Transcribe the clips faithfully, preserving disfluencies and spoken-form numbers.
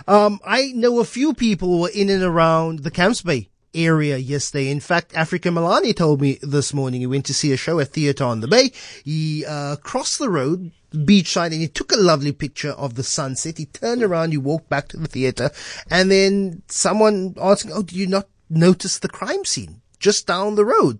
Um, I know a few people who were in and around the Camps Bay area yesterday. In fact, Africa Milani told me this morning he went to see a show at Theatre on the Bay. He uh, crossed the road, beachside, and he took a lovely picture of the sunset. He turned around, he walked back to the theatre, and then someone asking, oh, did you not notice the crime scene just down the road?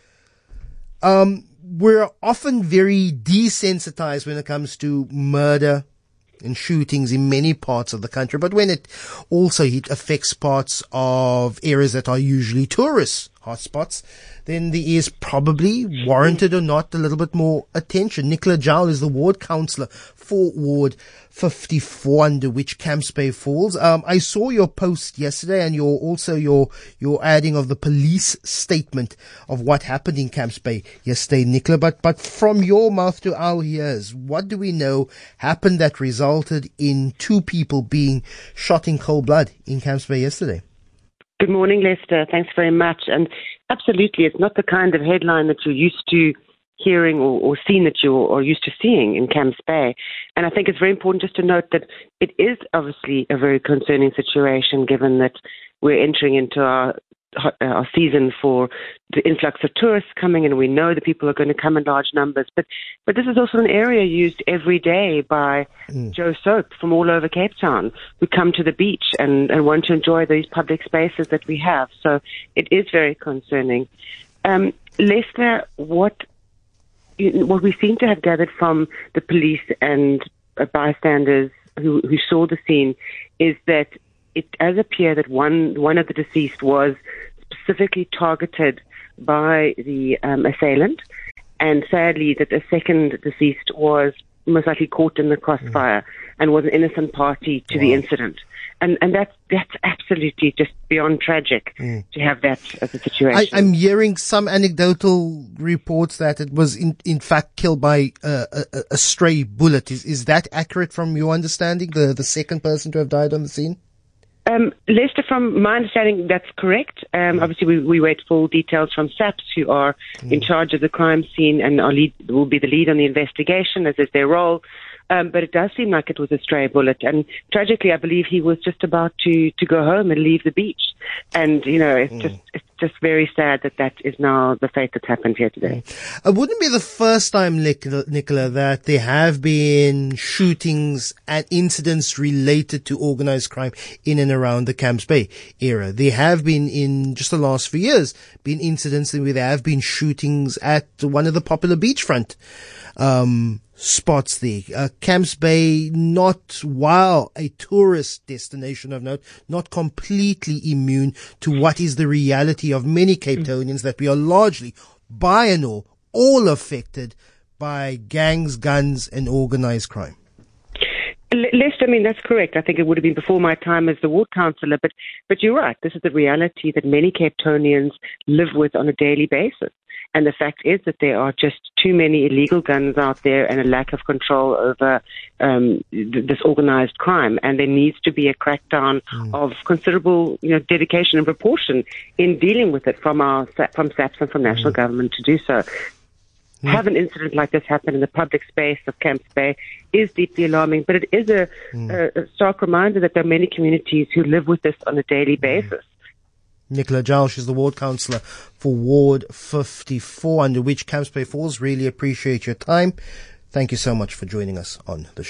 Um, we're often very desensitized when it comes to murder and shootings in many parts of the country, but when it also it affects parts of areas that are usually tourist hotspots, then there is probably, warranted or not, a little bit more attention. Nicola Jowl is the ward councillor for Ward fifty-four, under which Camps Bay falls. Um, I saw your post yesterday, and your also your your adding of the police statement of what happened in Camps Bay yesterday, Nicola. But but from your mouth to our ears, what do we know happened that resulted in two people being shot in cold blood in Camps Bay yesterday? Good morning, Lester. Thanks very much. And absolutely, it's not the kind of headline that you're used to hearing or, or seeing that you are used to seeing in Camps Bay. And I think it's very important just to note that it is obviously a very concerning situation, given that we're entering into our our season for the influx of tourists coming, and we know that people are going to come in large numbers. But but this is also an area used every day by mm. Joe Soap from all over Cape Town, who come to the beach and, and want to enjoy these public spaces that we have. So it is very concerning. Um, Lester, what what we seem to have gathered from the police and uh, bystanders who, who saw the scene is that it does appear that one one of the deceased was specifically targeted by the um, assailant, and sadly that the second deceased was most likely caught in the crossfire mm. and was an innocent party to wow. the incident. And and that's that's absolutely just beyond tragic mm. to have that as a situation. I, I'm hearing some anecdotal reports that it was in in fact killed by uh, a, a stray bullet. Is is that accurate from your understanding? The the second person to have died on the scene? Um, Lester, from my understanding, that's correct. Um, obviously, we, we wait full details from SAPS, who are mm. in charge of the crime scene and are lead, will be the lead on the investigation, as is their role. Um, but it does seem like it was a stray bullet. And tragically, I believe he was just about to, to go home and leave the beach. And, you know, it's mm. just it's just very sad that that is now the fate that's happened here today. It wouldn't be the first time, Nicola, that there have been shootings and incidents related to organized crime in and around the Camps Bay area. There have been, in just the last few years, been incidents where there have been shootings at one of the popular beachfront um spots there. Uh, Camps Bay, not, while a tourist destination of note, not completely immune to what is the reality of many Cape Townians, that we are largely, by and all, all affected by gangs, guns, and organized crime. Lester, I mean, that's correct. I think it would have been before my time as the ward councillor, but, but you're right. This is the reality that many Cape Townians live with on a daily basis. And the fact is that there are just too many illegal guns out there and a lack of control over um, th- this organized crime. And there needs to be a crackdown mm. of considerable, you know, dedication and proportion in dealing with it from our from SAPS and from national mm. government to do so. Mm. Have an incident like this happen in the public space of Camps Bay is deeply alarming, but it is a, mm. a, a stark reminder that there are many communities who live with this on a daily basis. Mm. Nicola Jowl, she's the ward councillor for Ward fifty-four, under which Camps Bay falls. Really appreciate your time. Thank you so much for joining us on the show.